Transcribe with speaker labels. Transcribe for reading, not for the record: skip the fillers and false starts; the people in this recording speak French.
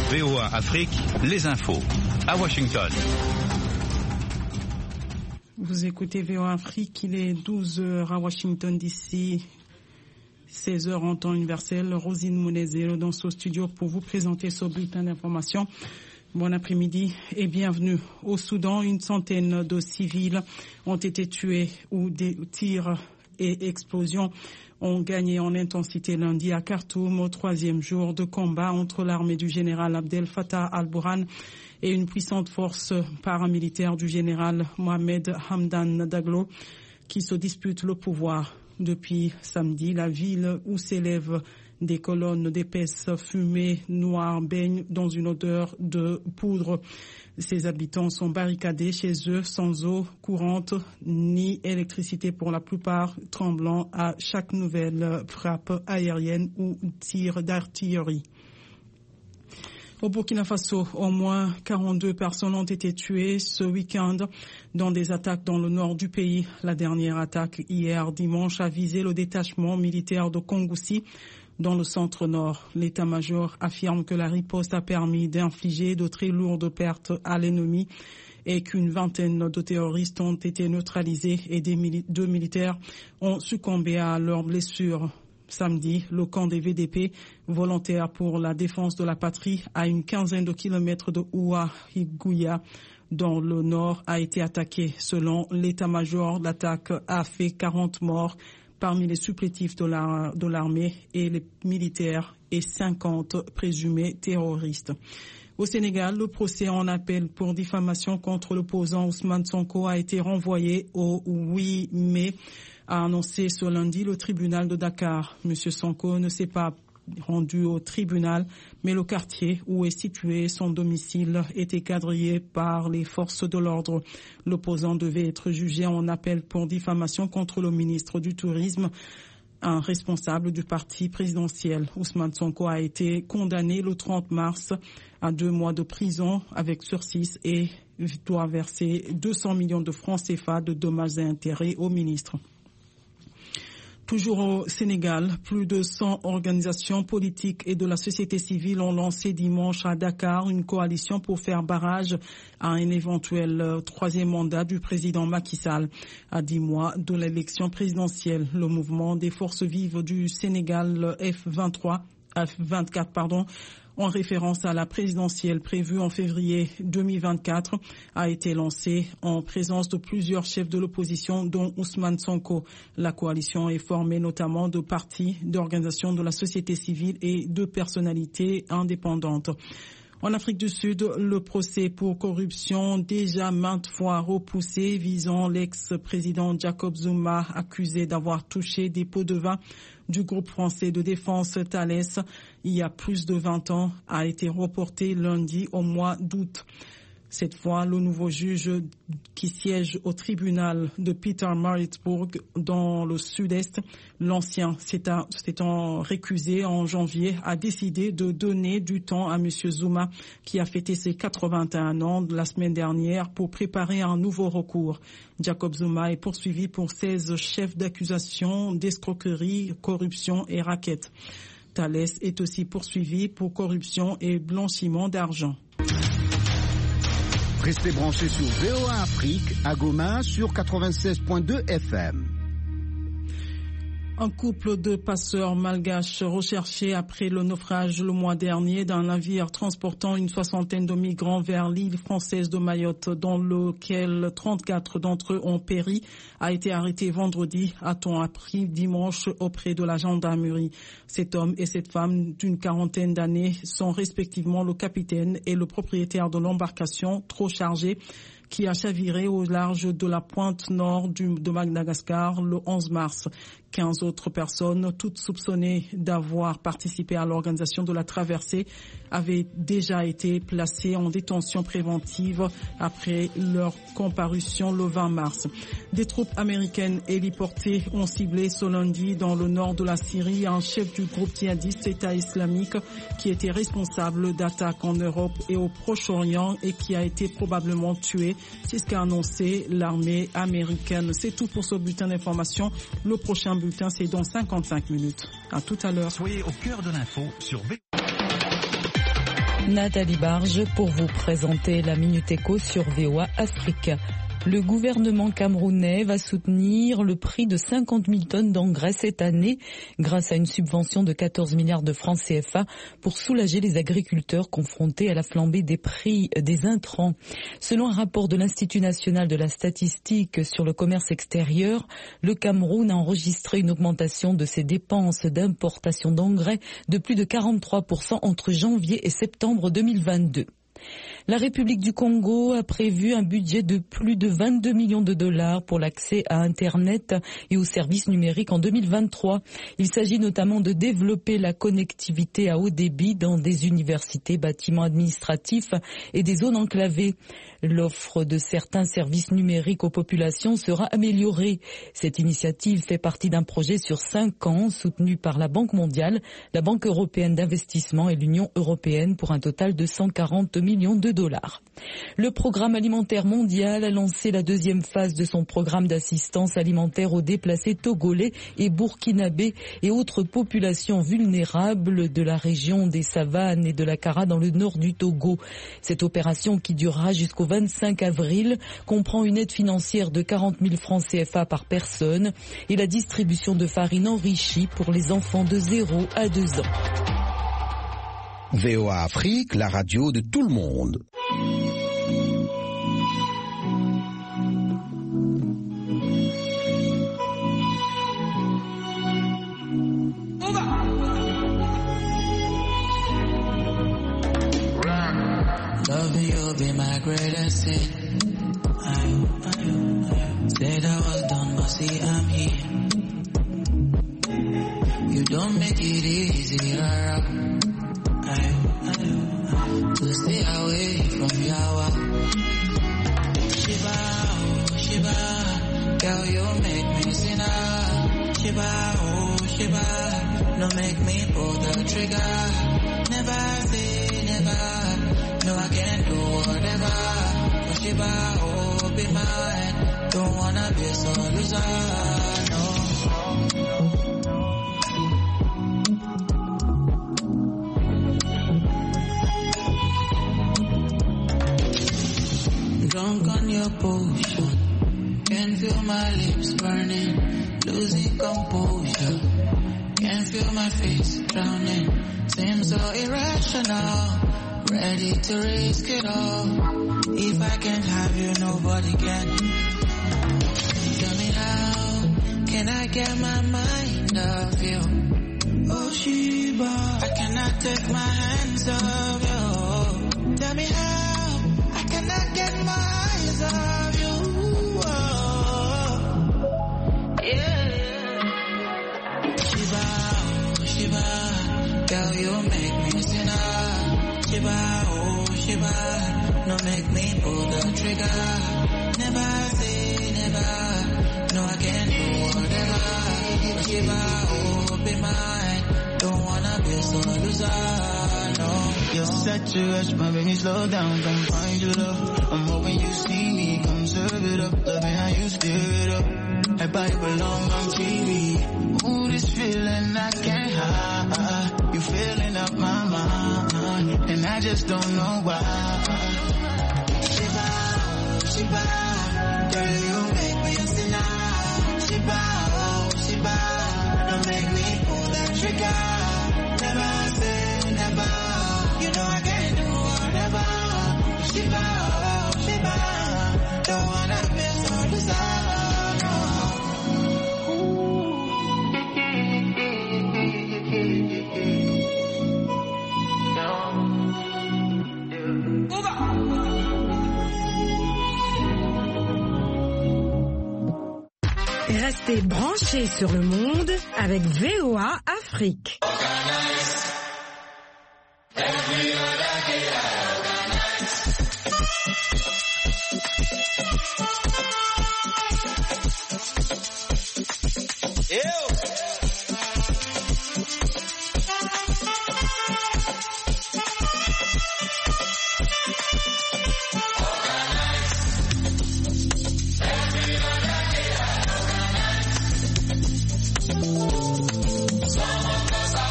Speaker 1: VOA Afrique, les infos. À Washington.
Speaker 2: Vous écoutez VOA Afrique, il est 12h à Washington d'ici, 16h en temps universel. Rosine Mounezero dans ce studio pour vous présenter ce bulletin d'information. Bon après-midi et bienvenue. Au Soudan, une centaine de civils ont été tués ou des tirs et explosions ont gagné en intensité lundi à Khartoum, au 3e jour de combat entre l'armée du général Abdel Fattah al-Burhan et une puissante force paramilitaire du général Mohamed Hamdan Daglo qui se disputent le pouvoir. Depuis samedi, la ville où s'élèvent des colonnes d'épaisse fumée noire baigne dans une odeur de poudre. Ses habitants sont barricadés chez eux sans eau courante ni électricité pour la plupart, tremblant à chaque nouvelle frappe aérienne ou tir d'artillerie. Au Burkina Faso, au moins 42 personnes ont été tuées ce week-end dans des attaques dans le nord du pays. La dernière attaque hier dimanche a visé le détachement militaire de Kongoussi dans le centre-nord. L'état-major affirme que la riposte a permis d'infliger de très lourdes pertes à l'ennemi et qu'une vingtaine de terroristes ont été neutralisés et deux militaires ont succombé à leurs blessures. Samedi, le camp des VDP, volontaires pour la défense de la patrie, à une quinzaine de kilomètres de Ouahigouya, dans le nord, a été attaqué. Selon l'état-major, l'attaque a fait 40 morts parmi les supplétifs de l'armée et les militaires et 50 présumés terroristes. Au Sénégal, le procès en appel pour diffamation contre l'opposant Ousmane Sonko a été renvoyé au 8 mai, a annoncé ce lundi le tribunal de Dakar. Monsieur Sonko ne s'est pas rendu au tribunal, mais le quartier où est situé son domicile était quadrillé par les forces de l'ordre. L'opposant devait être jugé en appel pour diffamation contre le ministre du Tourisme, un responsable du parti présidentiel. Ousmane Sonko a été condamné le 30 mars à 2 mois de prison avec sursis et doit verser 200 millions de francs CFA de dommages et intérêts au ministre. Toujours au Sénégal, plus de 100 organisations politiques et de la société civile ont lancé dimanche à Dakar une coalition pour faire barrage à un éventuel 3e mandat du président Macky Sall. À 10 mois de l'élection présidentielle, le mouvement des forces vives du Sénégal F24, en référence à la présidentielle prévue en février 2024, a été lancé en présence de plusieurs chefs de l'opposition, dont Ousmane Sonko. La coalition est formée notamment de partis, d'organisations de la société civile et de personnalités indépendantes. En Afrique du Sud, le procès pour corruption déjà maintes fois repoussé visant l'ex-président Jacob Zuma, accusé d'avoir touché des pots de vin du groupe français de défense Thales il y a plus de 20 ans, a été reporté lundi au mois d'août. Cette fois, le nouveau juge qui siège au tribunal de Pietermaritzburg dans le sud-est, l'ancien s'étant récusé en janvier, a décidé de donner du temps à M. Zuma, qui a fêté ses 81 ans la semaine dernière, pour préparer un nouveau recours. Jacob Zuma est poursuivi pour 16 chefs d'accusation d'escroquerie, corruption et racket. Thales est aussi poursuivi pour corruption et blanchiment d'argent.
Speaker 3: Restez branchés sur VOA Afrique à Goma sur 96.2 FM.
Speaker 2: Un couple de passeurs malgaches recherchés après le naufrage le mois dernier d'un navire transportant une 60aine de migrants vers l'île française de Mayotte, dans lequel 34 d'entre eux ont péri, a été arrêté vendredi, a-t-on appris dimanche auprès de la gendarmerie. Cet homme et cette femme d'une 40aine d'années sont respectivement le capitaine et le propriétaire de l'embarcation trop chargée qui a chaviré au large de la pointe nord de Madagascar le 11 mars. 15 autres personnes, toutes soupçonnées d'avoir participé à l'organisation de la traversée, avaient déjà été placées en détention préventive après leur comparution le 20 mars. Des troupes américaines héliportées ont ciblé ce lundi dans le nord de la Syrie un chef du groupe djihadiste État islamique qui était responsable d'attaques en Europe et au Proche-Orient et qui a été probablement tué. C'est ce qu'a annoncé l'armée américaine. C'est tout pour ce bulletin d'information. Le prochain bulletin, c'est dans 55 minutes. À tout à l'heure.
Speaker 1: Soyez au cœur de l'info sur
Speaker 4: Nathalie Barge pour vous présenter la Minute Éco sur VOA Afrique. Le gouvernement camerounais va soutenir le prix de 50 000 tonnes d'engrais cette année grâce à une subvention de 14 milliards de francs CFA pour soulager les agriculteurs confrontés à la flambée des prix des intrants. Selon un rapport de l'Institut national de la statistique sur le commerce extérieur, le Cameroun a enregistré une augmentation de ses dépenses d'importation d'engrais de plus de 43% entre janvier et septembre 2022. La République du Congo a prévu un budget de plus de 22 millions de dollars pour l'accès à Internet et aux services numériques en 2023. Il s'agit notamment de développer la connectivité à haut débit dans des universités, bâtiments administratifs et des zones enclavées. L'offre de certains services numériques aux populations sera améliorée. Cette initiative fait partie d'un projet sur 5 ans soutenu par la Banque mondiale, la Banque européenne d'investissement et l'Union européenne pour un total de 140 millions de dollars. Le Programme alimentaire mondial a lancé la deuxième phase de son programme d'assistance alimentaire aux déplacés togolais et burkinabés et autres populations vulnérables de la région des savanes et de la Kara dans le nord du Togo. Cette opération qui durera jusqu'au 25 avril comprend une aide financière de 40 000 francs CFA par personne et la distribution de farine enrichie pour les enfants de 0 à 2 ans.
Speaker 3: VOA Afrique, la radio de tout le monde.
Speaker 5: Loving you be my greatest sin. Said I was done, but see I'm here. You don't make it easier to stay away from Yawa. Shiba, oh Shiba, girl you make me sinner. Shiba, oh Shiba, no make me pull the trigger. Never say never. No, I can't do whatever. But Shiba, oh, be mine. Don't wanna be a sore loser, no. Drunk on your potion. Can feel my lips burning. Losing composure. Can feel my face drowning. Seems so irrational. Ready to risk it all. If I can't have you, nobody can. Tell me how can I get my mind off you? Oh Shiba, I cannot take my hands off you. Tell me how I cannot get my eyes off you. Oh, yeah. Shiba, oh Shiba, girl you make me sinner. Shiba, oh Shiba, no make me pull the trigger. Never say never, no I can't do whatever. But Shiba, oh be mine, don't wanna be a sore loser, no. You're such a rush, my baby slow down, come find your love. I'm hoping you see me, come serve it up, loving how you stir it up. I buy belong on TV. Ooh, this feeling I can't hide. You filling up my mind, and I just don't know why. Shiba, oh Shiba, girl you make me a sinner. Shiba, oh Shiba, don't make me pull that trigger. Never say never, you know I can't do whatever. Shiba, oh Shiba, don't wanna be so bizarre.
Speaker 6: Restez branchés sur le monde avec VOA Afrique.
Speaker 5: Every other